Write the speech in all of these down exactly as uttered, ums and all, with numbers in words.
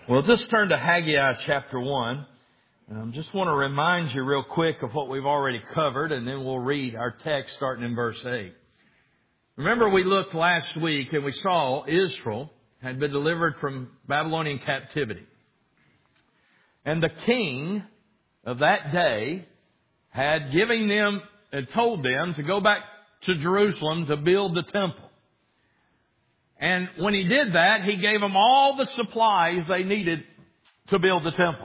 Well, just turn to Haggai chapter one. I um, just want to remind you real quick of what we've already covered, and then we'll read our text starting in verse eight. Remember, we looked last week and we saw Israel had been delivered from Babylonian captivity. And the king of that day had given them and told them to go back to Jerusalem to build the temple. And when he did that, he gave them all the supplies they needed to build the temple.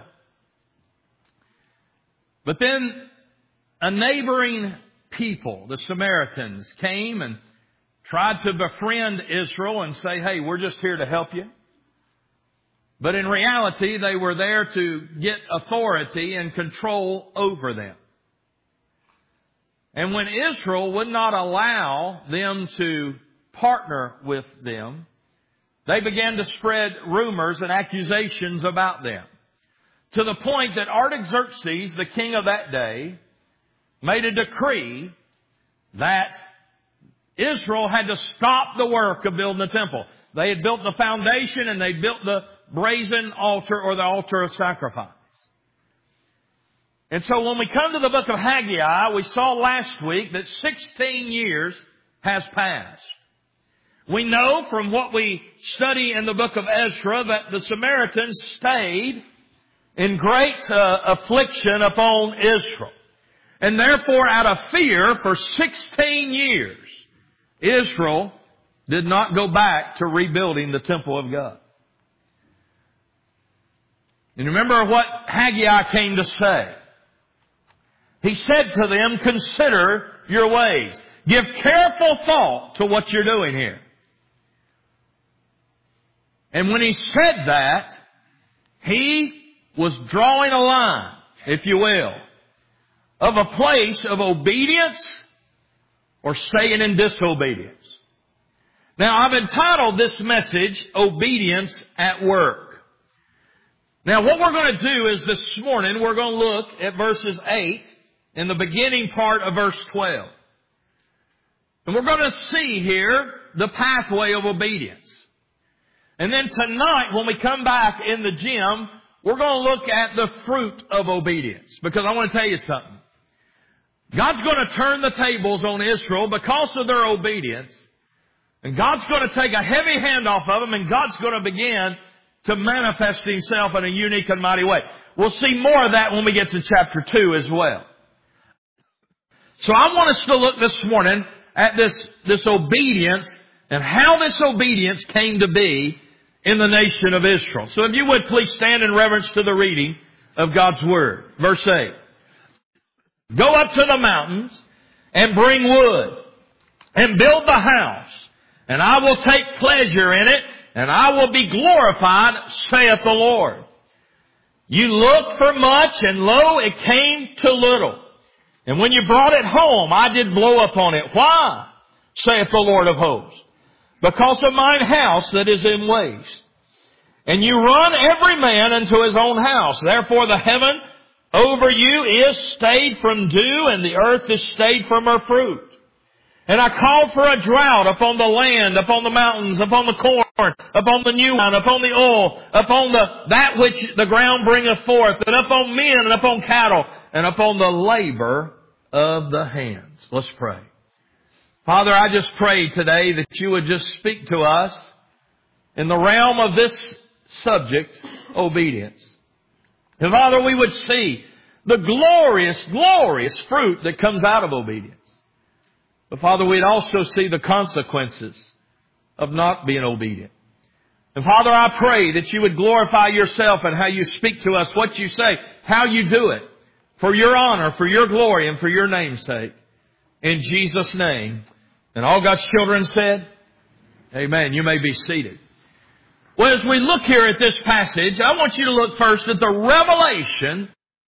But then a neighboring people, the Samaritans, came and tried to befriend Israel and say, hey, we're just here to help you. But in reality, they were there to get authority and control over them. And when Israel would not allow them to partner with them, they began to spread rumors and accusations about them. To the point that Artaxerxes, the king of that day, made a decree that Israel had to stop the work of building the temple. They had built the foundation and they built the brazen altar or the altar of sacrifice. And so when we come to the book of Haggai, we saw last week that sixteen years has passed. We know from what we study in the book of Ezra that the Samaritans stayed in great uh, affliction upon Israel. And therefore, out of fear, for sixteen years, Israel did not go back to rebuilding the temple of God. And remember what Haggai came to say. He said to them, consider your ways. Give careful thought to what you're doing here. And when he said that, he was drawing a line, if you will, of a place of obedience or staying in disobedience. Now, I've entitled this message, Obedience at Work. Now, what we're going to do is this morning, we're going to look at verses eight in the beginning part of verse twelve. And we're going to see here the pathway of obedience. And then tonight, when we come back in the gym, we're going to look at the fruit of obedience. Because I want to tell you something. God's going to turn the tables on Israel because of their obedience. And God's going to take a heavy hand off of them, and God's going to begin to manifest Himself in a unique and mighty way. We'll see more of that when we get to chapter two as well. So I want us to look this morning at this, this obedience and how this obedience came to be in the nation of Israel. So if you would please stand in reverence to the reading of God's Word. Verse eight. Go up to the mountains and bring wood and build the house, and I will take pleasure in it, and I will be glorified, saith the Lord. You looked for much, and lo, it came to little. And when you brought it home, I did blow upon it. Why? Saith the Lord of hosts. Because of mine house that is in waste. And you run every man into his own house. Therefore the heaven over you is stayed from dew, and the earth is stayed from her fruit. And I called for a drought upon the land, upon the mountains, upon the corn, upon the new wine, upon the oil, upon the that which the ground bringeth forth, and upon men, and upon cattle, and upon the labor of the hands. Let's pray. Father, I just pray today that you would just speak to us in the realm of this subject, obedience. And Father, we would see the glorious, glorious fruit that comes out of obedience. But Father, we'd also see the consequences of not being obedient. And Father, I pray that you would glorify yourself in how you speak to us, what you say, how you do it, for your honor, for your glory, and for your name's sake. In Jesus' name. And all God's children said, amen. You may be seated. Well, as we look here at this passage, I want you to look first at the revelation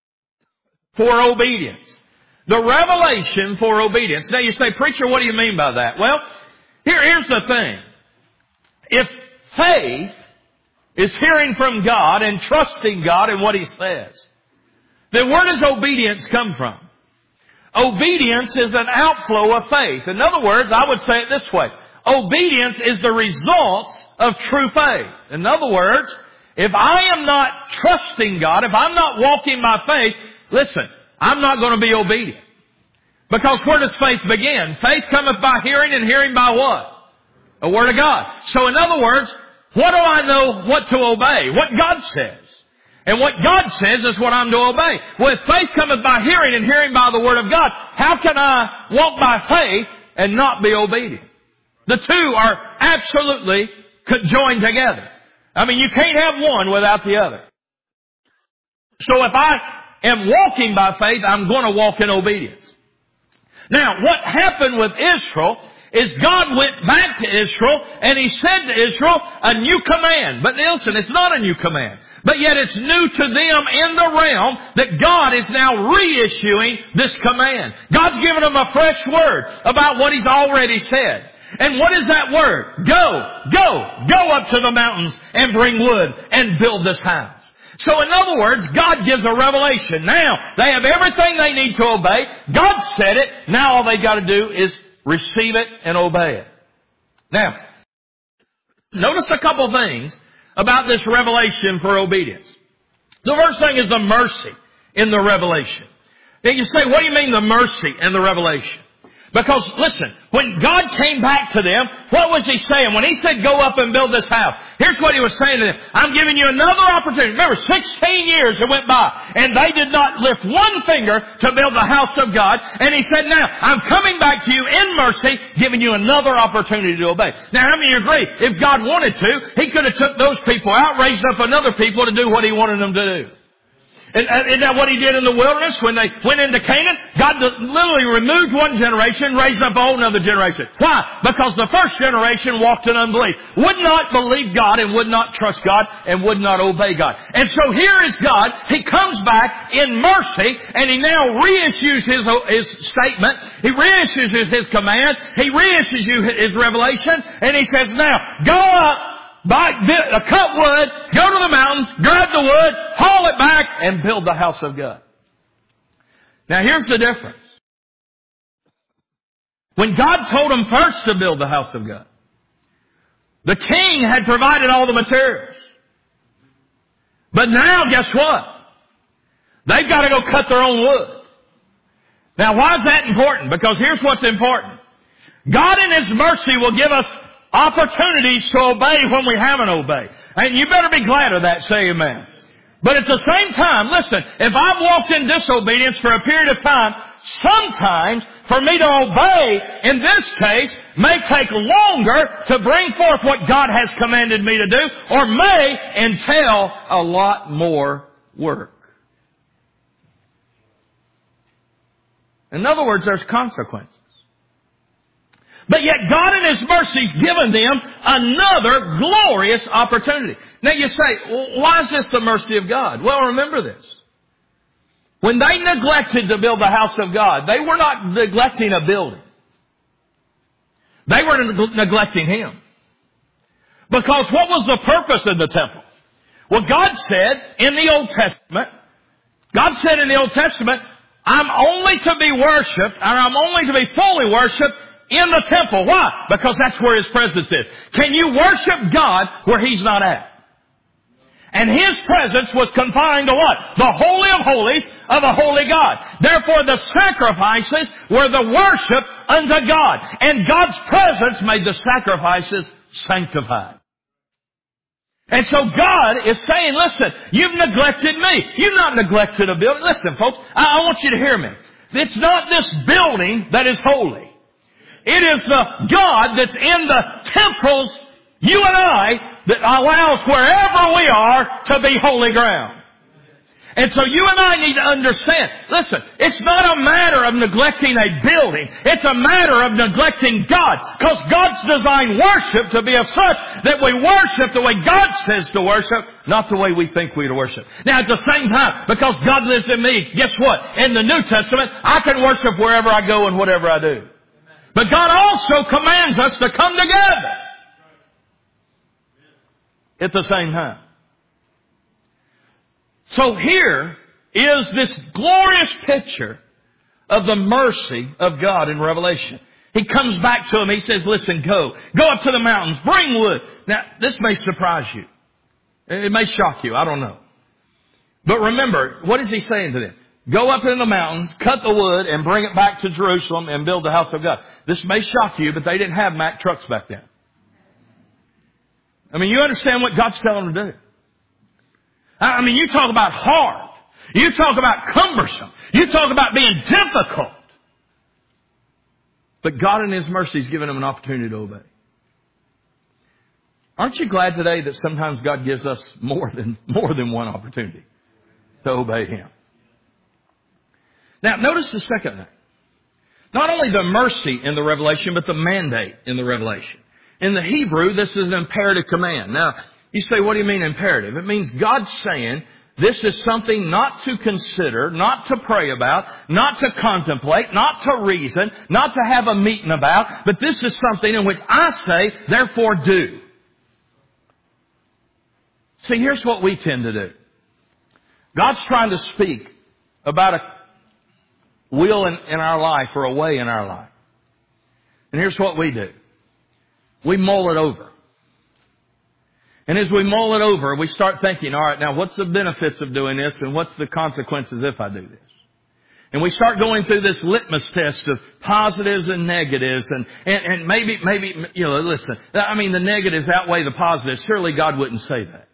for obedience. The revelation for obedience. Now you say, preacher, what do you mean by that? Well, here, here's the thing. If faith is hearing from God and trusting God in what He says, then where does obedience come from? Obedience is an outflow of faith. In other words, I would say it this way. Obedience is the results of true faith. In other words, If I am not trusting God, if I'm not walking by faith, listen, I'm not going to be obedient. Because where does faith begin? Faith cometh by hearing, and hearing by what? A word of God. So in other words, what do I know what to obey? What God says. And what God says is what I'm to obey. Well, if faith cometh by hearing, and hearing by the word of God, how can I walk by faith and not be obedient? The two are absolutely joined together. I mean, you can't have one without the other. So if I am walking by faith, I'm going to walk in obedience. Now, what happened with Israel is God went back to Israel and He said to Israel a new command. But listen, it's not a new command. But yet it's new to them in the realm that God is now reissuing this command. God's given them a fresh word about what He's already said. And what is that word? Go, go, go up to the mountains and bring wood and build this house. So in other words, God gives a revelation. Now, they have everything they need to obey. God said it. Now all they got to do is receive it and obey it. Now, notice a couple things about this revelation for obedience. The first thing is the mercy in the revelation. Now you say, what do you mean the mercy in the revelation? Because, listen, when God came back to them, what was He saying? When He said, go up and build this house, here's what He was saying to them. I'm giving you another opportunity. Remember, sixteen years it went by, and they did not lift one finger to build the house of God. And He said, now, I'm coming back to you in mercy, giving you another opportunity to obey. Now, how many agree? If God wanted to, He could have took those people out, raised up another people to do what He wanted them to do. Isn't that what He did in the wilderness when they went into Canaan? God literally removed one generation, raised up a whole other generation. Why? Because the first generation walked in unbelief, would not believe God and would not trust God and would not obey God. And so here is God. He comes back in mercy and He now reissues His, his statement. He reissues His, his command. He reissues you His revelation. And He says, now, go up. Buy, cut wood, go to the mountains, grab the wood, haul it back, and build the house of God. Now here's the difference. When God told them first to build the house of God, the king had provided all the materials. But now, guess what? They've got to go cut their own wood. Now why is that important? Because here's what's important. God in His mercy will give us opportunities to obey when we haven't obeyed. And you better be glad of that, say amen. But at the same time, listen, if I've walked in disobedience for a period of time, sometimes for me to obey, in this case, may take longer to bring forth what God has commanded me to do, or may entail a lot more work. In other words, there's consequences. But yet God in His mercy's given them another glorious opportunity. Now you say, well, why is this the mercy of God? Well, remember this. When they neglected to build the house of God, they were not neglecting a building. They were neglecting Him. Because what was the purpose of the temple? Well, God said in the Old Testament, God said in the Old Testament, I'm only to be worshipped, and I'm only to be fully worshipped in the temple. Why? Because that's where His presence is. Can you worship God where He's not at? And His presence was confined to what? The Holy of Holies of a holy God. Therefore the sacrifices were the worship unto God. And God's presence made the sacrifices sanctified. And so God is saying, listen, you've neglected me. You've not neglected a building. Listen, folks, I, I want you to hear me. It's not this building that is holy. It is the God that's in the temples, you and I, that allows wherever we are to be holy ground. And so you and I need to understand, listen, it's not a matter of neglecting a building. It's a matter of neglecting God. Because God's designed worship to be of such that we worship the way God says to worship, not the way we think we to worship. Now at the same time, because God lives in me, guess what? In the New Testament, I can worship wherever I go and whatever I do. But God also commands us to come together at the same time. So here is this glorious picture of the mercy of God in Revelation. He comes back to him. He says, listen, go. Go up to the mountains. Bring wood. Now, this may surprise you. It may shock you. I don't know. But remember, what is he saying to them? Go up in the mountains, cut the wood, and bring it back to Jerusalem and build the house of God. This may shock you, but they didn't have Mack trucks back then. I mean, you understand what God's telling them to do. I mean, you talk about hard. You talk about cumbersome. You talk about being difficult. But God in His mercy has given them an opportunity to obey. Aren't you glad today that sometimes God gives us more than, more than one opportunity to obey Him? Now, notice the second thing. Not only the mercy in the revelation, but the mandate in the revelation. In the Hebrew, this is an imperative command. Now, you say, what do you mean imperative? It means God's saying this is something not to consider, not to pray about, not to contemplate, not to reason, not to have a meeting about, but this is something in which I say, therefore do. See, here's what we tend to do. God's trying to speak about a will in, in our life or a way in our life. And here's what we do. We mull it over. And as we mull it over, we start thinking, all right, now what's the benefits of doing this and what's the consequences if I do this? And we start going through this litmus test of positives and negatives and, and, and maybe, maybe, you know, listen, I mean, the negatives outweigh the positives. Surely God wouldn't say that.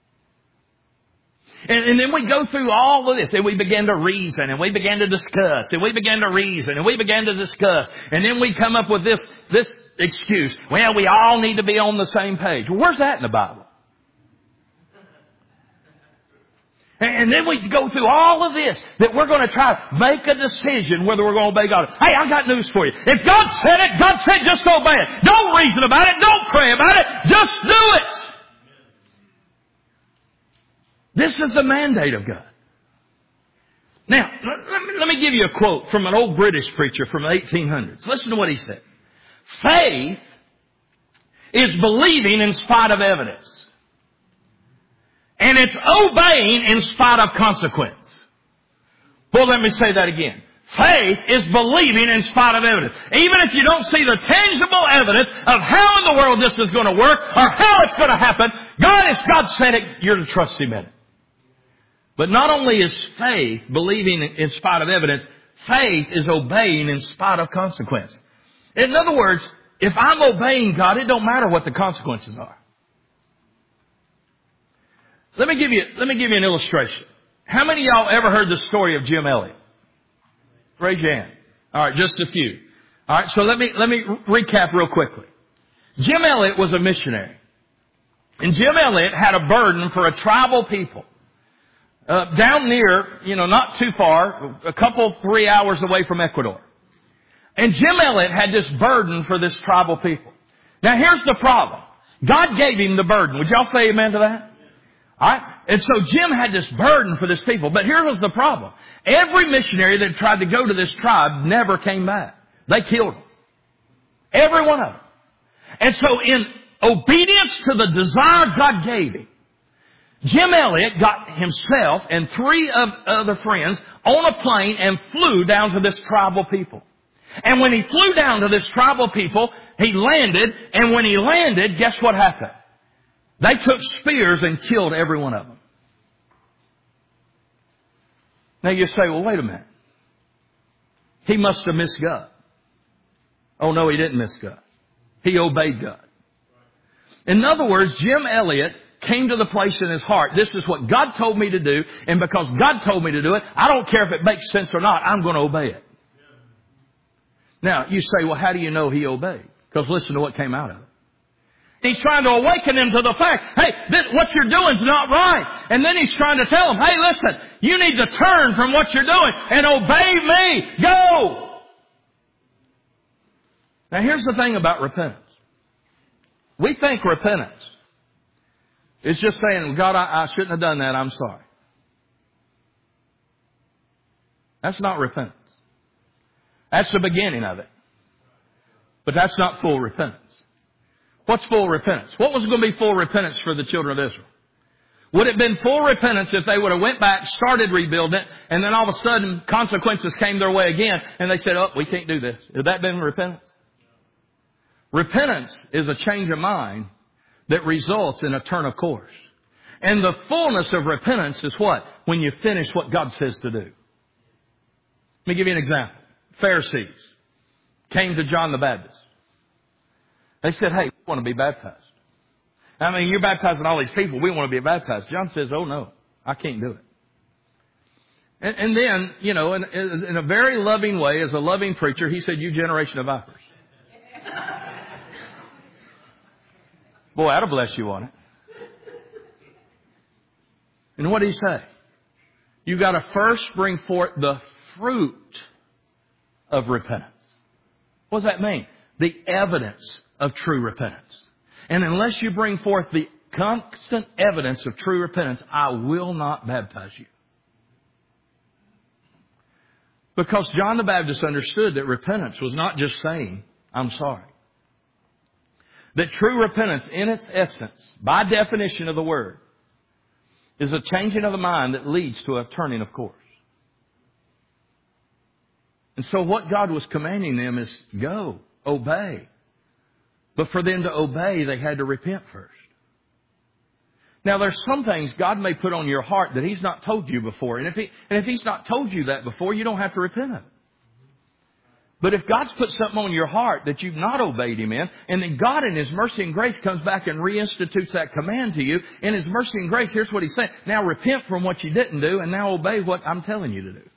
And, and then we go through all of this and we begin to reason and we begin to discuss and we begin to reason and we begin to discuss. And then we come up with this, this excuse. Well, we all need to be on the same page. Well, where's that in the Bible? And, and then we go through all of this that we're going to try to make a decision whether we're going to obey God. Hey, I got news for you. If God said it, God said just obey it. Don't reason about it. Don't pray about it. Just do it. This is the mandate of God. Now, let me, let me give you a quote from an old British preacher from the eighteen hundreds. Listen to what he said. Faith is believing in spite of evidence. And it's obeying in spite of consequence. Well, let me say that again. Faith is believing in spite of evidence. Even if you don't see the tangible evidence of how in the world this is going to work or how it's going to happen, God, if God said it, you're to trust Him in it. But not only is faith believing in spite of evidence, faith is obeying in spite of consequence. In other words, if I'm obeying God, it don't matter what the consequences are. Let me give you, let me give you an illustration. How many of y'all ever heard the story of Jim Elliot? Raise your hand. All right, just a few. All right, so let me, let me recap real quickly. Jim Elliot was a missionary. And Jim Elliot had a burden for a tribal people. Uh, down near, you know, not too far, a couple, three hours away from Ecuador. And Jim Elliot had this burden for this tribal people. Now here's the problem. God gave him the burden. Would y'all say amen to that? Alright? And so Jim had this burden for this people. But here was the problem. Every missionary that tried to go to this tribe never came back. They killed them. Every one of them. And so in obedience to the desire God gave him, Jim Elliot got himself and three of other friends on a plane and flew down to this tribal people. And when he flew down to this tribal people, he landed, and when he landed, guess what happened? They took spears and killed every one of them. Now you say, well, wait a minute. He must have missed God. Oh no, he didn't miss God. He obeyed God. In other words, Jim Elliot came to the place in his heart. This is what God told me to do. And because God told me to do it, I don't care if it makes sense or not. I'm going to obey it. Now, you say, well, how do you know he obeyed? Because listen to what came out of it. He's trying to awaken them to the fact, hey, this, what you're doing is not right. And then he's trying to tell them, hey, listen, you need to turn from what you're doing and obey me. Go! Now, here's the thing about repentance. We think repentance is just saying, God, I, I shouldn't have done that. I'm sorry. That's not repentance. That's the beginning of it. But that's not full repentance. What's full repentance? What was going to be full repentance for the children of Israel? Would it have been full repentance if they would have went back, started rebuilding it, and then all of a sudden consequences came their way again, and they said, oh, we can't do this. Would that have been repentance? Repentance is a change of mind that results in a turn of course. And the fullness of repentance is what? When you finish what God says to do. Let me give you an example. Pharisees came to John the Baptist. They said, hey, we want to be baptized. I mean, you're baptizing all these people. We want to be baptized. John says, oh, no, I can't do it. And, and then, you know, in, in a very loving way, as a loving preacher, he said, you generation of vipers. Boy, that'll bless you on it. And what did he say? You got to first bring forth the fruit of repentance. What does that mean? The evidence of true repentance. And unless you bring forth the constant evidence of true repentance, I will not baptize you. Because John the Baptist understood that repentance was not just saying, I'm sorry. That true repentance in its essence, by definition of the word, is a changing of the mind that leads to a turning of course. And so what God was commanding them is go, obey. But for them to obey, they had to repent first. Now, there's some things God may put on your heart that He's not told you before. And if, he, and if He's not told you that before, you don't have to repent of it. But if God's put something on your heart that you've not obeyed Him in, and then God in His mercy and grace comes back and reinstitutes that command to you, in His mercy and grace, here's what He's saying. Now repent from what you didn't do, and now obey what I'm telling you to do.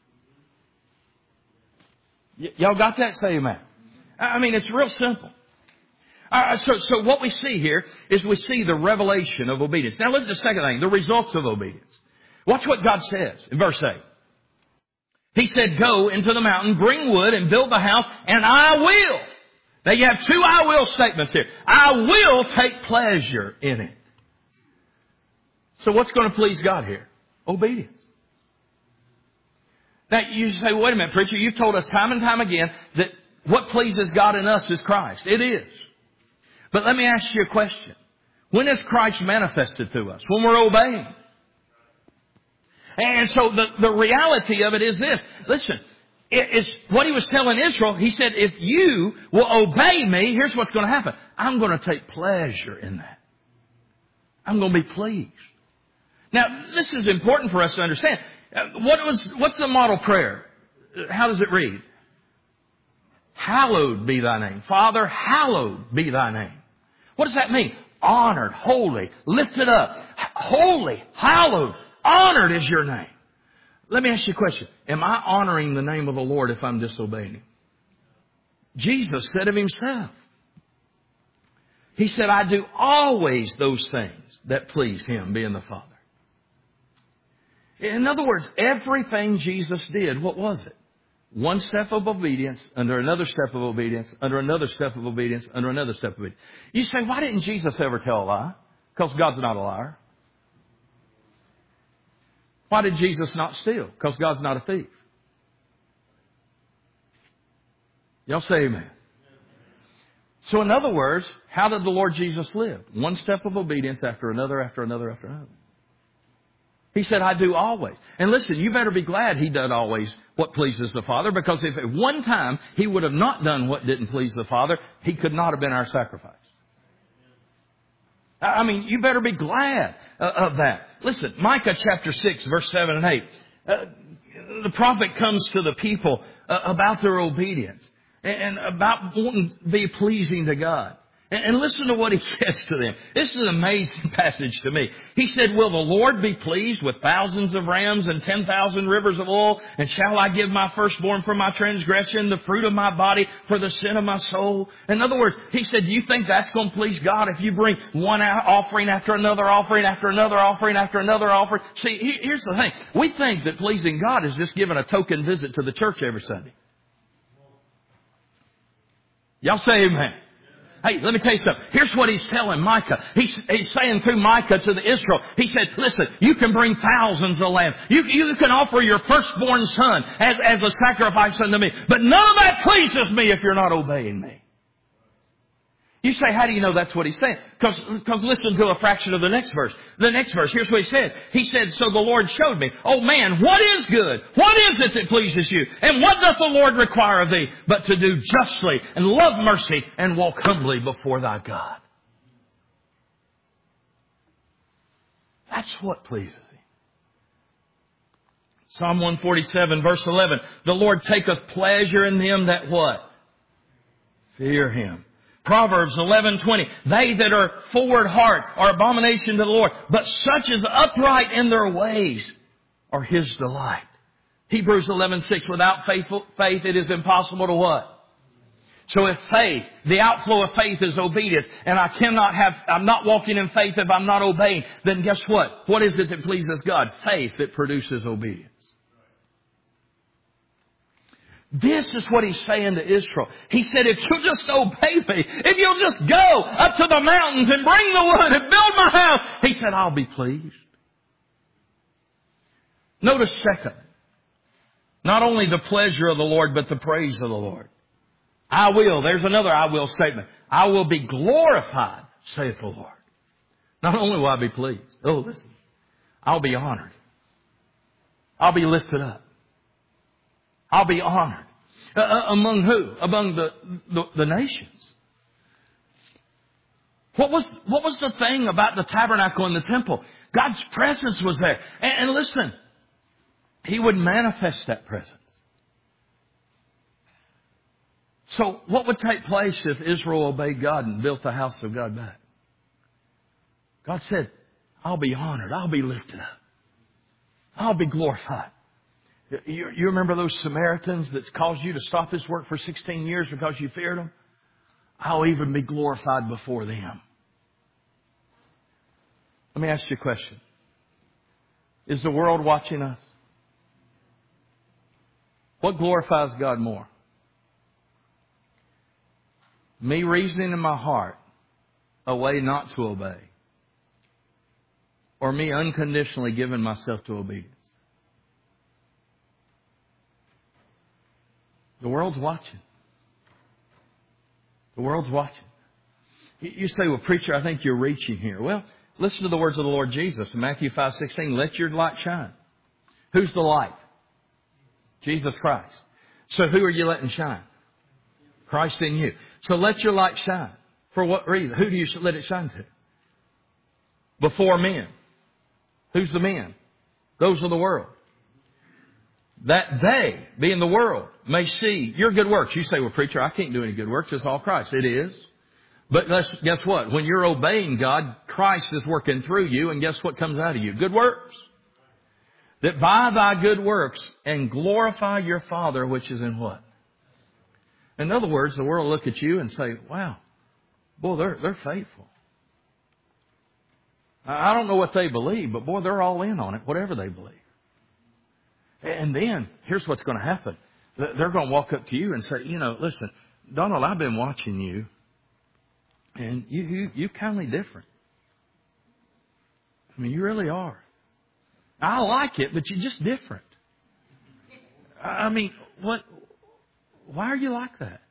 Y- y'all got that? Say amen. I mean, it's real simple. Uh, so, so what we see here is we see the revelation of obedience. Now look at the second thing, the results of obedience. Watch what God says in verse eight. He said, go into the mountain, bring wood, and build the house, and I will. Now you have two I will statements here. I will take pleasure in it. So what's going to please God here? Obedience. Now you say, wait a minute, preacher, you've told us time and time again that what pleases God in us is Christ. It is. But let me ask you a question. When is Christ manifested to us? When we're obeying. And so the, the reality of it is this. Listen, it is what He was telling Israel. He said, if you will obey me, here's what's going to happen. I'm going to take pleasure in that. I'm going to be pleased. Now, this is important for us to understand. What was, what's the model prayer? How does it read? Hallowed be thy name. Father, hallowed be thy name. What does that mean? Honored, holy, lifted up, holy, hallowed, honored is your name. Let me ask you a question. Am I honoring the name of the Lord if I'm disobeying Him? Jesus said of Himself. He said, I do always those things that please Him, being the Father. In other words, everything Jesus did, what was it? One step of obedience, under another step of obedience, under another step of obedience, under another step of obedience. You say, why didn't Jesus ever tell a lie? Because God's not a liar. Why did Jesus not steal? Because God's not a thief. Y'all say amen. So in other words, how did the Lord Jesus live? One step of obedience after another, after another, after another. He said, I do always. And listen, you better be glad He did always what pleases the Father, because if at one time He would have not done what didn't please the Father, He could not have been our sacrifice. I mean, you better be glad uh, of that. Listen, Micah chapter six, verse seven and eight. Uh, the prophet comes to the people uh, about their obedience and about wanting to be pleasing to God. And listen to what he says to them. This is an amazing passage to me. He said, will the Lord be pleased with thousands of rams and ten thousand rivers of oil? And shall I give my firstborn for my transgression, the fruit of my body for the sin of my soul? In other words, he said, do you think that's going to please God if you bring one offering after another offering after another offering after another offering? See, here's the thing. We think that pleasing God is just giving a token visit to the church every Sunday. Y'all say amen. Hey, let me tell you something. Here's what he's telling Micah. He's, he's saying through Micah to the Israel. He said, listen, you can bring thousands of lambs. You, you can offer your firstborn son as, as a sacrifice unto me. But none of that pleases me if you're not obeying me. You say, how do you know that's what he's saying? Because, because listen to a fraction of the next verse. The next verse, here's what he said. He said, so the Lord showed me, oh man, what is good? What is it that pleases you? And what doth the Lord require of thee? But to do justly and love mercy and walk humbly before thy God. That's what pleases Him. Psalm one forty-seven verse eleven. The Lord taketh pleasure in them that what? Fear Him. Proverbs eleven twenty. They that are forward heart are abomination to the Lord, but such as upright in their ways are His delight. Hebrews eleven six. Without faith, faith it is impossible to what? So if faith, the outflow of faith is obedience, and I cannot have, I'm not walking in faith if I'm not obeying, then guess what? What is it that pleases God? Faith that produces obedience. This is what He's saying to Israel. He said, if you'll just obey me, if you'll just go up to the mountains and bring the wood and build my house, He said, I'll be pleased. Notice second, not only the pleasure of the Lord, but the praise of the Lord. I will, there's another I will statement. I will be glorified, saith the Lord. Not only will I be pleased, oh listen, I'll be honored. I'll be lifted up. I'll be honored. Uh, among who? Among the, the, the nations. What was, what was the thing about the tabernacle and the temple? God's presence was there. And, and listen, He would manifest that presence. So what would take place if Israel obeyed God and built the house of God back? God said, I'll be honored. I'll be lifted up. I'll be glorified. You, you remember those Samaritans that caused you to stop this work for sixteen years because you feared them? I'll even be glorified before them. Let me ask you a question. Is the world watching us? What glorifies God more? Me reasoning in my heart a way not to obey, or me unconditionally giving myself to obedience? The world's watching. The world's watching. You say, well, preacher, I think you're reaching here. Well, listen to the words of the Lord Jesus in Matthew five sixteen. Let your light shine. Who's the light? Jesus Christ. So who are you letting shine? Christ in you. So let your light shine. For what reason? Who do you let it shine to? Before men. Who's the men? Those of the world. That they, being the world, may see your good works. You say, well, preacher, I can't do any good works. It's all Christ. It is. But guess what? When you're obeying God, Christ is working through you, and guess what comes out of you? Good works. That by thy good works and glorify your Father which is in what? In other words, the world will look at you and say, wow, boy, they're, they're faithful. I don't know what they believe, but boy, they're all in on it, whatever they believe. And then, here's what's going to happen. They're going to walk up to you and say, you know, listen, Donald, I've been watching you, and you, you, you're kind of different. I mean, you really are. I like it, but you're just different. I mean, what? Why are you like that?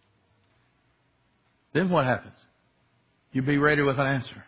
Then what happens? You be ready with an answer.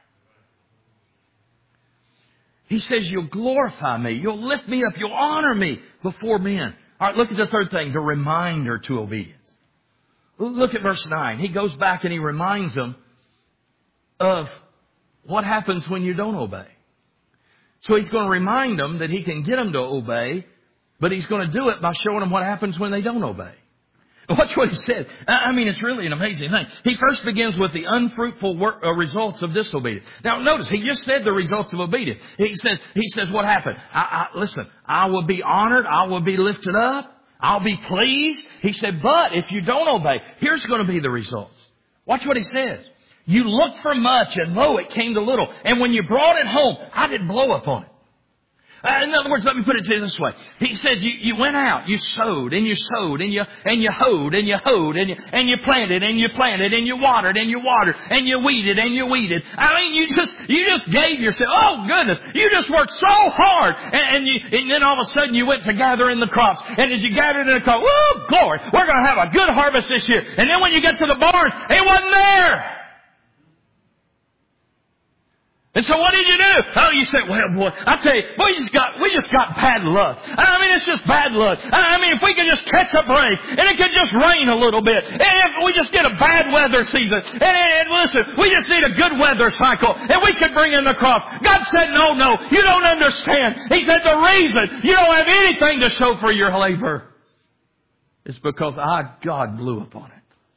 He says, you'll glorify me. You'll lift me up. You'll honor me before men. All right, look at the third thing, the reminder to obedience. Look at verse nine. He goes back and he reminds them of what happens when you don't obey. So he's going to remind them that he can get them to obey, but he's going to do it by showing them what happens when they don't obey. Watch what he said. I mean, it's really an amazing thing. He first begins with the unfruitful work, uh, results of disobedience. Now, notice, he just said the results of obedience. He says, he says, what happened? I, I, listen, I will be honored. I will be lifted up. I'll be pleased. He said, but if you don't obey, here's going to be the results. Watch what he says. You looked for much, and lo, it came to little. And when you brought it home, I did blow up on it. Uh, in other words, let me put it to you this way. He says you, you went out, you sowed, and you sowed, and you, and you hoed, and you hoed, and you, and you planted, and you planted, and you watered, and you watered, and you weeded, and you weeded. I mean, you just, you just gave yourself, oh goodness, you just worked so hard. And, and you, and then all of a sudden you went to gather in the crops. And as you gathered in the crops, woo, glory, we're going to have a good harvest this year. And then when you get to the barn, it wasn't there. And so what did you do? Oh, you said, well, boy, I tell you, we just got, we just got bad luck. I mean, it's just bad luck. I mean, if we could just catch a break, and it could just rain a little bit, and if we just get a bad weather season, and, and, and listen, we just need a good weather cycle, and we could bring in the crop. God said, no, no, you don't understand. He said, the reason you don't have anything to show for your labor is because I, God, blew upon it.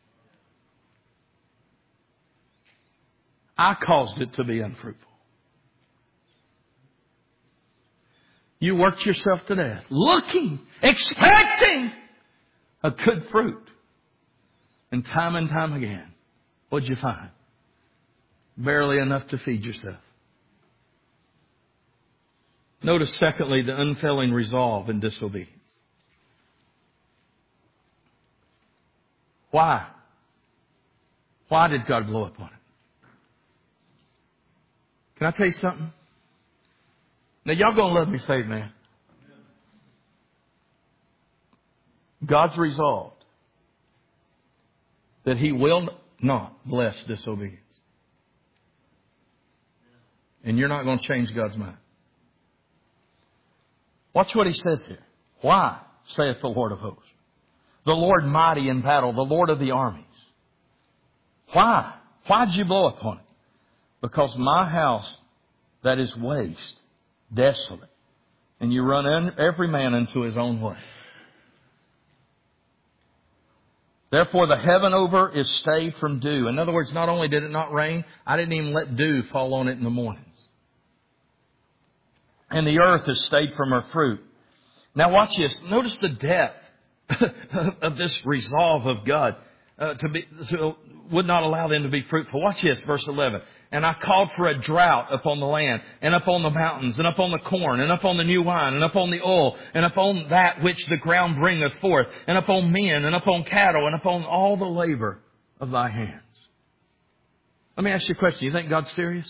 I caused it to be unfruitful. You worked yourself to death, looking, expecting a good fruit. And time and time again, what'd you find? Barely enough to feed yourself. Notice, secondly, the unfailing resolve in disobedience. Why? Why did God blow upon it? Can I tell you something? Now, y'all gonna love me, say amen. God's resolved that He will not bless disobedience. And you're not going to change God's mind. Watch what He says here. Why, saith the Lord of hosts, the Lord mighty in battle, the Lord of the armies. Why? Why did you blow upon it? Because my house that is waste, desolate, and you run every man into his own way. Therefore the heaven over is stayed from dew. In other words, not only did it not rain, I didn't even let dew fall on it in the mornings. And the earth is stayed from her fruit. Now watch this. Notice the depth of this resolve of God uh, to be to, would not allow them to be fruitful. Watch this, verse eleven. And I called for a drought upon the land, and upon the mountains, and upon the corn, and upon the new wine, and upon the oil, and upon that which the ground bringeth forth, and upon men, and upon cattle, and upon all the labor of thy hands. Let me ask you a question. You think God's serious?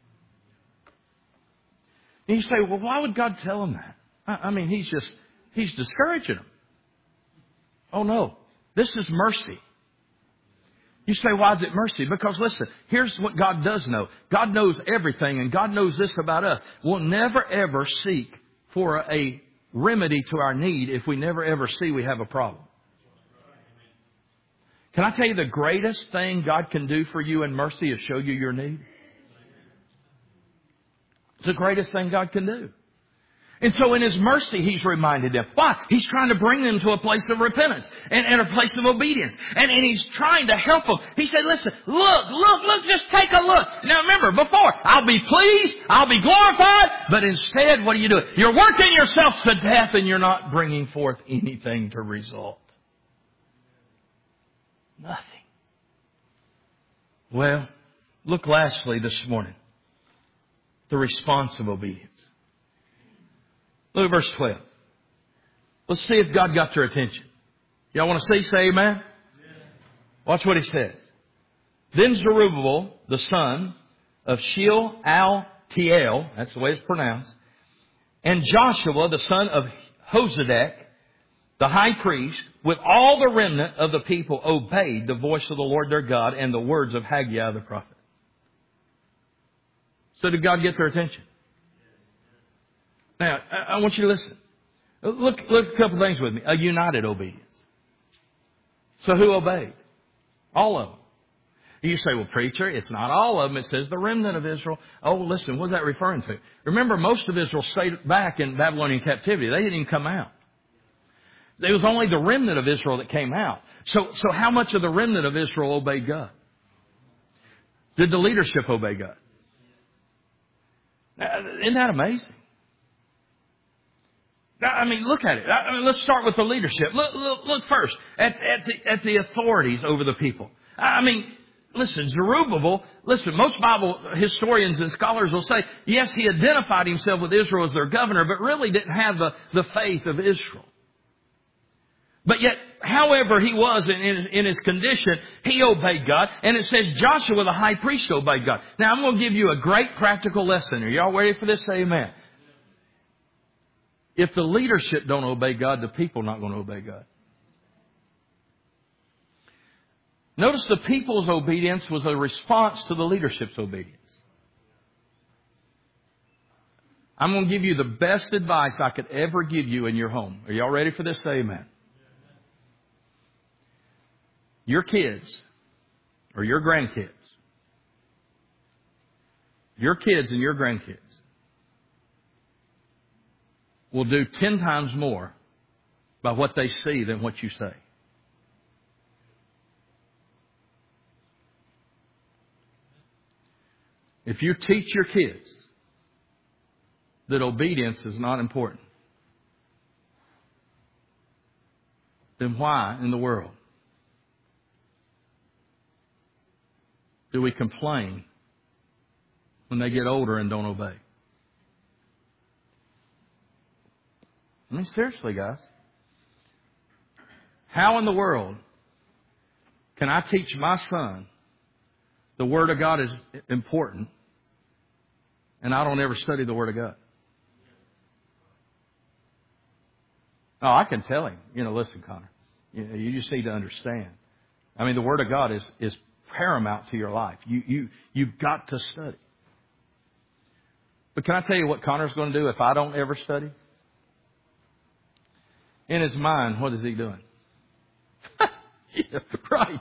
And you say, well, why would God tell him that? I mean, he's just, he's discouraging him. Oh no, this is mercy. You say, why is it mercy? Because listen, here's what God does know. God knows everything, and God knows this about us. We'll never ever seek for a remedy to our need if we never ever see we have a problem. Can I tell you the greatest thing God can do for you in mercy is show you your need? It's the greatest thing God can do. And so in His mercy, He's reminded them. Why? He's trying to bring them to a place of repentance and, and a place of obedience. And, and He's trying to help them. He said, listen, look, look, look, just take a look. Now remember, before, I'll be pleased, I'll be glorified. But instead, what are you doing? You're working yourselves to death and you're not bringing forth anything to result. Nothing. Well, look lastly this morning. The response of obedience. Look at verse twelve. Let's see if God got your attention. Y'all want to see? Say amen. Watch what He says. Then Zerubbabel, the son of Shealtiel, that's the way it's pronounced, and Joshua, the son of Josedek, the high priest, with all the remnant of the people, obeyed the voice of the Lord their God and the words of Haggai the prophet. So did God get their attention? Now, I want you to listen. Look, look at a couple things with me. A united obedience. So who obeyed? All of them. You say, well, preacher, it's not all of them. It says the remnant of Israel. Oh, listen, what's that referring to? Remember, most of Israel stayed back in Babylonian captivity. They didn't even come out. It was only the remnant of Israel that came out. So, so how much of the remnant of Israel obeyed God? Did the leadership obey God? Isn't that amazing? I mean, look at it. I mean, let's start with the leadership. Look, look, look first at, at, the, at the authorities over the people. I mean, listen, Zerubbabel, listen, most Bible historians and scholars will say, yes, he identified himself with Israel as their governor, but really didn't have the, the faith of Israel. But yet, however he was in, in, in his condition, he obeyed God. And it says Joshua, the high priest, obeyed God. Now, I'm going to give you a great practical lesson. Are y'all ready for this? Say amen. If the leadership don't obey God, the people are not going to obey God. Notice the people's obedience was a response to the leadership's obedience. I'm going to give you the best advice I could ever give you in your home. Are y'all ready for this? Say amen. Your kids or your grandkids, your kids and your grandkids will do ten times more by what they see than what you say. If you teach your kids that obedience is not important, then why in the world do we complain when they get older and don't obey? I mean, seriously, guys. How in the world can I teach my son the Word of God is important and I don't ever study the Word of God? Oh, I can tell him, you know, listen, Connor, you, know, you just need to understand. I mean, the Word of God is, is paramount to your life. You, you, you've got to study. But can I tell you what Connor's going to do if I don't ever study? In his mind, what is he doing? Yeah, right.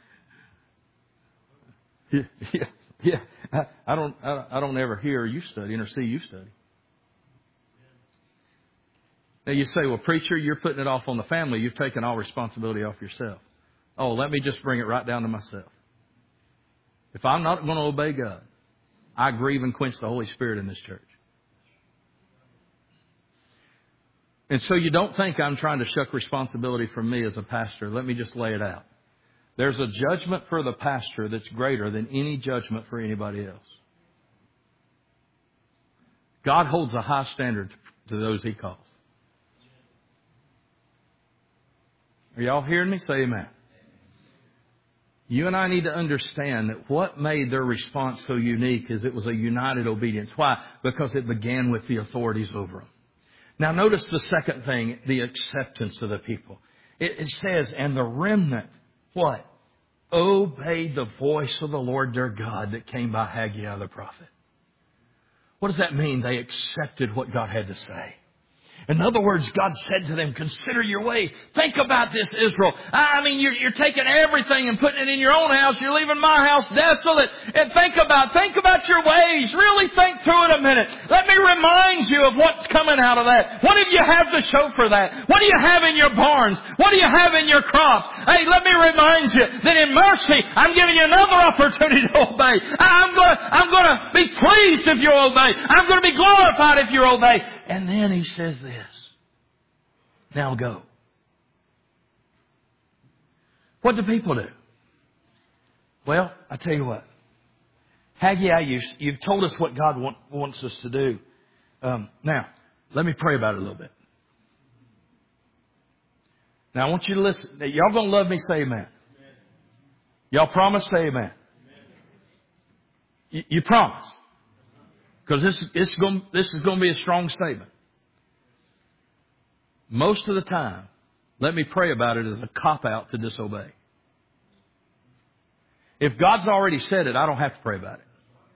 Yeah, yeah, yeah. I, I don't, I, I don't ever hear you studying or see you study. Now you say, well, preacher, you're putting it off on the family. You've taken all responsibility off yourself. Oh, let me just bring it right down to myself. If I'm not going to obey God, I grieve and quench the Holy Spirit in this church. And so you don't think I'm trying to shuck responsibility from me as a pastor. Let me just lay it out. There's a judgment for the pastor that's greater than any judgment for anybody else. God holds a high standard to those He calls. Are y'all hearing me? Say amen. You and I need to understand that what made their response so unique is it was a united obedience. Why? Because it began with the authorities over them. Now notice the second thing, the acceptance of the people. It, it says, and the remnant, what? Obeyed the voice of the Lord their God that came by Haggai the prophet. What does that mean? They accepted what God had to say. In other words, God said to them, consider your ways. Think about this, Israel. I mean, you're, you're taking everything and putting it in your own house. You're leaving my house desolate. And think about, think about your ways. Really think through it a minute. Let me remind you of what's coming out of that. What do you have to show for that? What do you have in your barns? What do you have in your crops? Hey, let me remind you that in mercy, I'm giving you another opportunity to obey. I'm going to, I'm going to be pleased if you obey. I'm going to be glorified if you obey. And then He says this. Now go. What do people do? Well, I tell you what. Haggai, you, you've told us what God want, wants us to do. Um, now, let me pray about it a little bit. Now, I want you to listen. Y'all going to love me? Say amen. Y'all promise? Say amen. You, you promise. Because this, this, is going, this is going to be a strong statement. Most of the time, let me pray about it as a cop-out to disobey. If God's already said it, I don't have to pray about it.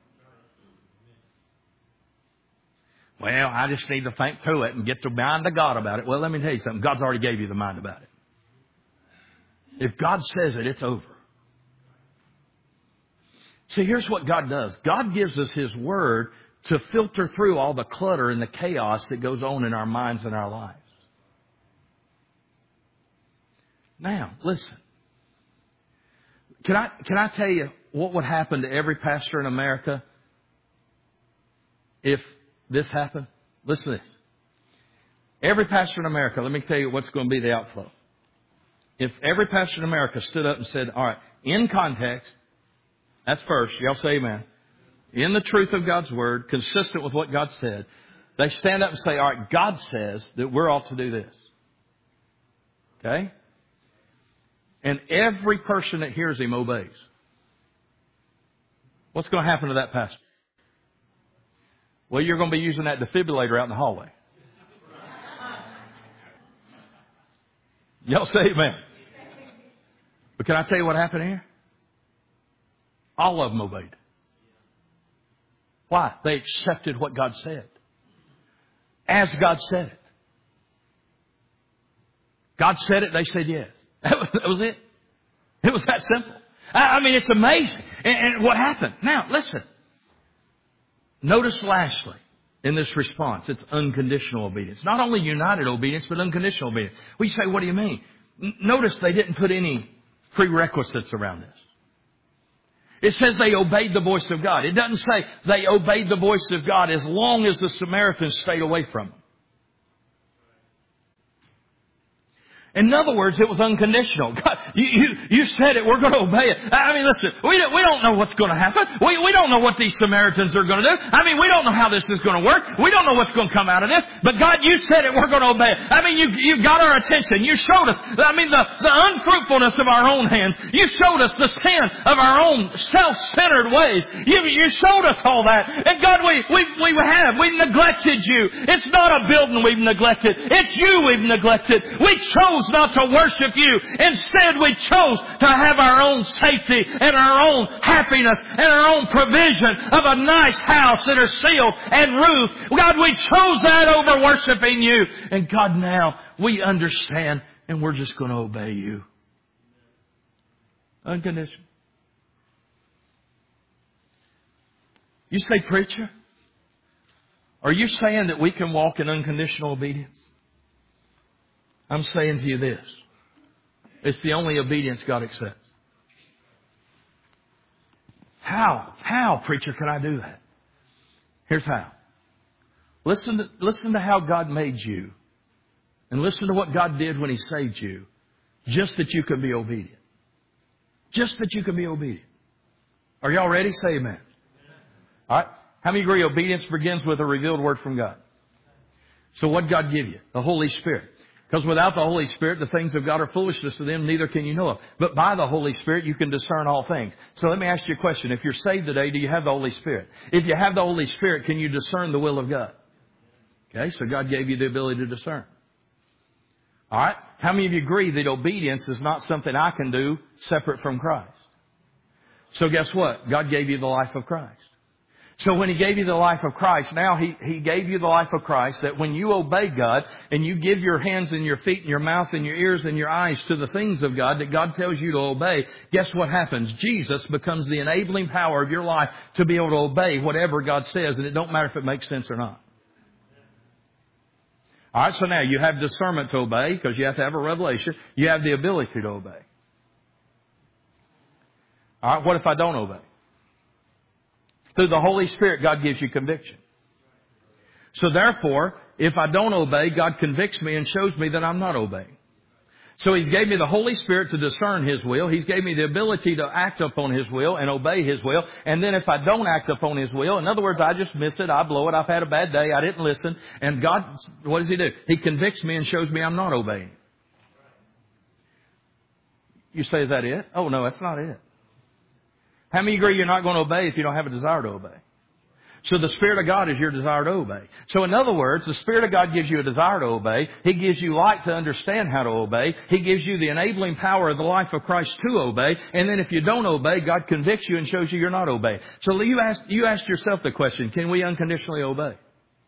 Well, I just need to think through it and get the mind of God about it. Well, let me tell you something. God's already gave you the mind about it. If God says it, it's over. See, here's what God does. God gives us His Word to filter through all the clutter and the chaos that goes on in our minds and our lives. Now, listen. Can I, can I tell you what would happen to every pastor in America if this happened? Listen to this. Every pastor in America, let me tell you what's going to be the outflow. If every pastor in America stood up and said, all right, in context, that's first, y'all say amen. In the truth of God's Word, consistent with what God said, they stand up and say, all right, God says that we're all to do this. Okay? And every person that hears Him obeys. What's going to happen to that pastor? Well, you're going to be using that defibrillator out in the hallway. Y'all say amen. But can I tell you what happened here? All of them obeyed. Why? They accepted what God said. as God said it. God said it, they said yes. That was, that was it. It was that simple. I, I mean, it's amazing. And, and what happened? Now, listen. Notice lastly, in this response, it's unconditional obedience. Not only united obedience, but unconditional obedience. We say, what do you mean? N- Notice they didn't put any prerequisites around this. It says they obeyed the voice of God. It doesn't say they obeyed the voice of God as long as the Samaritans stayed away from Him. In other words, it was unconditional. God, you, you, you said it, we're going to obey it. I mean, listen, we don't, we don't know what's going to happen. We, we don't know what these Samaritans are going to do. I mean, we don't know how this is going to work. We don't know what's going to come out of this. But God, you said it, we're going to obey it. I mean, you, you got our attention. You showed us, I mean, the, the unfruitfulness of our own hands. You showed us the sin of our own self-centered ways. You, you showed us all that. And God, we, we, we have. We've neglected you. It's not a building we've neglected. It's you we've neglected. We chose not to worship you. Instead, we chose to have our own safety and our own happiness and our own provision of a nice house that are sealed and roofed. God, we chose that over worshiping you. And God, now we understand and we're just going to obey you. Unconditional. You say, preacher, are you saying that we can walk in unconditional obedience? I'm saying to you this. It's the only obedience God accepts. How? How, preacher, can I do that? Here's how. Listen to, listen to how God made you. And listen to what God did when He saved you. Just that you can be obedient. Just that you can be obedient. Are y'all ready? Say amen. All right. How many agree obedience begins with a revealed word from God? So what God give you? The Holy Spirit. Because without the Holy Spirit, the things of God are foolishness to them, neither can you know them. But by the Holy Spirit, you can discern all things. So let me ask you a question. If you're saved today, do you have the Holy Spirit? If you have the Holy Spirit, can you discern the will of God? Okay, so God gave you the ability to discern. All right? How many of you agree that obedience is not something I can do separate from Christ? So guess what? God gave you the life of Christ. So when He gave you the life of Christ, now He, He gave you the life of Christ that when you obey God and you give your hands and your feet and your mouth and your ears and your eyes to the things of God that God tells you to obey, guess what happens? Jesus becomes the enabling power of your life to be able to obey whatever God says, and it don't matter if it makes sense or not. All right, so now you have discernment to obey because you have to have a revelation. You have the ability to obey. All right, what if I don't obey? Through the Holy Spirit, God gives you conviction. So therefore, if I don't obey, God convicts me and shows me that I'm not obeying. So He's gave me the Holy Spirit to discern His will. He's gave me the ability to act upon His will and obey His will. And then if I don't act upon His will, in other words, I just miss it, I blow it, I've had a bad day, I didn't listen. And God, what does He do? He convicts me and shows me I'm not obeying. You say, is that it? Oh no, that's not it. How many agree you're not going to obey if you don't have a desire to obey? So the Spirit of God is your desire to obey. So in other words, the Spirit of God gives you a desire to obey. He gives you light to understand how to obey. He gives you the enabling power of the life of Christ to obey. And then if you don't obey, God convicts you and shows you you're not obeying. So you ask, you ask yourself the question, can we unconditionally obey?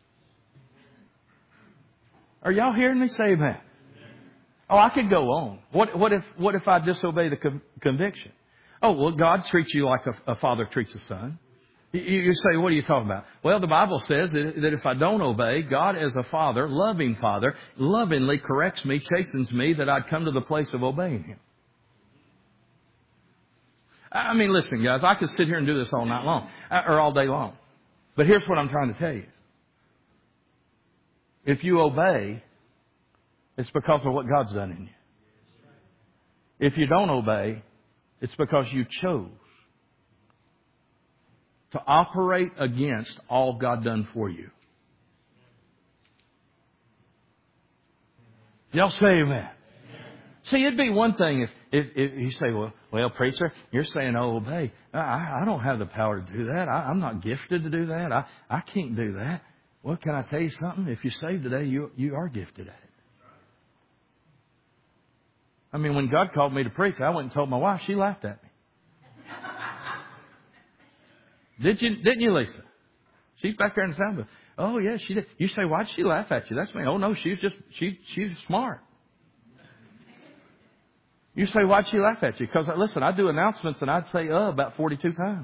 Are y'all hearing me say amen? Oh, I could go on. What, what if, what if I disobey the con- conviction? Oh, well, God treats you like a, a father treats a son. You, you say, what are you talking about? Well, the Bible says that, that if I don't obey, God as a father, loving father, lovingly corrects me, chastens me, that I'd come to the place of obeying Him. I mean, listen, guys, I could sit here and do this all night long, or all day long. But here's what I'm trying to tell you. If you obey, it's because of what God's done in you. If you don't obey, it's because you chose to operate against all God done for you. Y'all say amen. Amen. See, it'd be one thing if, if, if you say, well, well, preacher, you're saying, oh, obey. I, I don't have the power to do that. I, I'm not gifted to do that. I, I can't do that. Well, can I tell you something? If you're saved today, you, you are gifted at it. I mean, when God called me to preach, I went and told my wife. She laughed at me. Did you, didn't you, Lisa? She's back there in the sound booth. Oh, yeah, she did. You say, why'd she laugh at you? That's me. Oh, no, she's just, she, she's smart. You say, why'd she laugh at you? Because, listen, I do announcements and I'd say, uh, about forty-two times.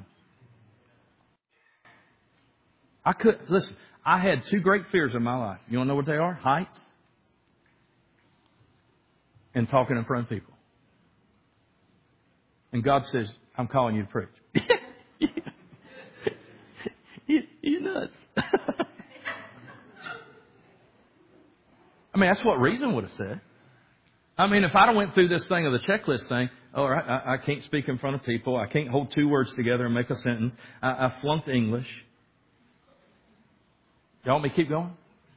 I could, listen, I had two great fears in my life. You want to know what they are? Heights and talking in front of people. And God says, I'm calling you to preach. you, you're nuts. I mean, that's what reason would have said. I mean, if I'd have went through this thing of the checklist thing, oh, I, I can't speak in front of people. I can't hold two words together and make a sentence. I, I flunked English. Y'all want me to keep going?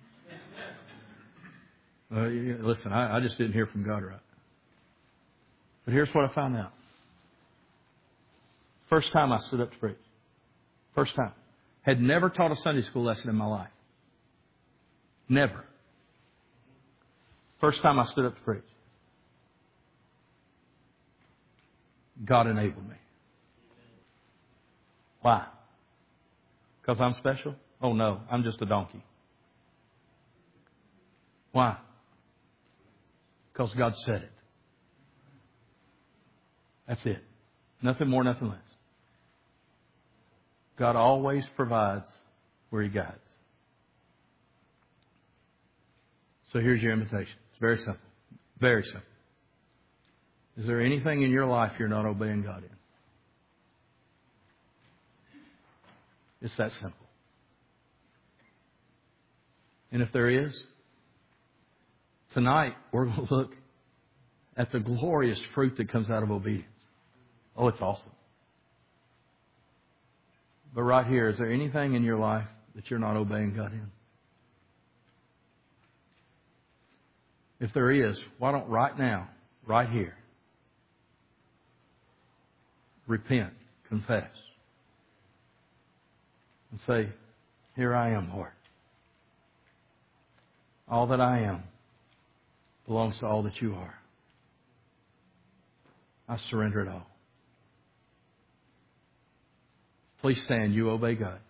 Uh, yeah, listen, I, I just didn't hear from God right. But here's what I found out. First time I stood up to preach. First time. Had never taught a Sunday school lesson in my life. Never. First time I stood up to preach. God enabled me. Why? Because I'm special? Oh no, I'm just a donkey. Why? Because God said it. That's it. Nothing more, nothing less. God always provides where He guides. So here's your invitation. It's very simple. Very simple. Is there anything in your life you're not obeying God in? It's that simple. And if there is, tonight we're going to look at the glorious fruit that comes out of obedience. Oh, it's awesome. But right here, is there anything in your life that you're not obeying God in? If there is, why don't right now, right here, repent, confess, and say, here I am, Lord. All that I am belongs to all that you are. I surrender it all. Please stand. You obey God.